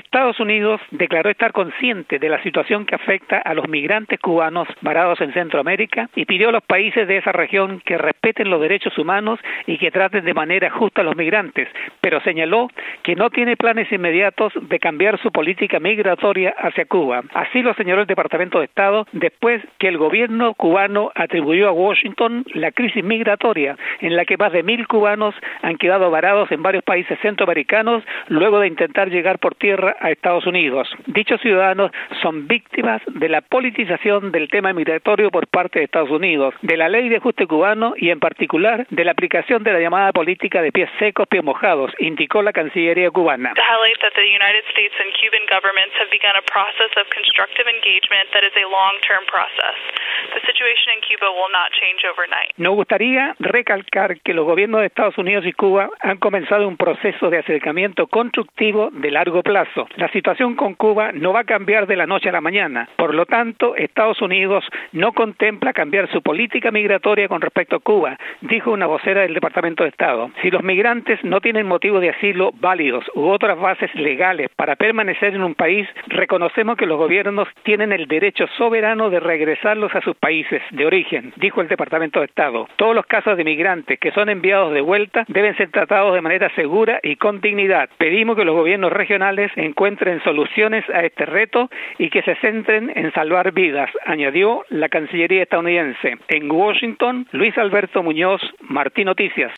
Estados Unidos declaró estar consciente de la situación que afecta a los migrantes cubanos varados en Centroamérica y pidió a los países de esa región que respeten los derechos humanos y que traten de manera justa a los migrantes, pero señaló que no tiene planes inmediatos de cambiar su política migratoria hacia Cuba. Así lo señaló el Departamento de Estado después que el gobierno cubano atribuyó a Washington la crisis migratoria, en la que más de 1,000 cubanos han quedado varados en varios países centroamericanos luego de intentar llegar por tierra a Estados Unidos. Dichos ciudadanos son víctimas de la politización del tema migratorio por parte de Estados Unidos, de la ley de ajuste cubano y en particular de la aplicación de la llamada política de pies secos, pies mojados, indicó la Cancillería cubana. The United States and Cuban governments have begun a process of constructive engagement that is a long-term process. The situation in Cuba will not change overnight. Nos gustaría recalcar que los gobiernos de Estados Unidos y Cuba han comenzado un proceso de acercamiento constructivo de largo plazo. La situación con Cuba no va a cambiar de la noche a la mañana. Por lo tanto, Estados Unidos no contempla cambiar su política migratoria con respecto a Cuba, dijo una vocera del Departamento de Estado. Si los migrantes no tienen motivo de asilo válidos u otras bases legales para permanecer en un país, reconocemos que los gobiernos tienen el derecho soberano de regresarlos a sus países de origen, dijo el Departamento de Estado. Todos los casos de migrantes que son enviados de vuelta deben ser tratados de manera segura y con dignidad. Pedimos que los gobiernos regionales encuentren soluciones a este reto y que se centren en salvar vidas, añadió la Cancillería estadounidense. En Washington, Luis Alberto Muñoz, Martín Noticias.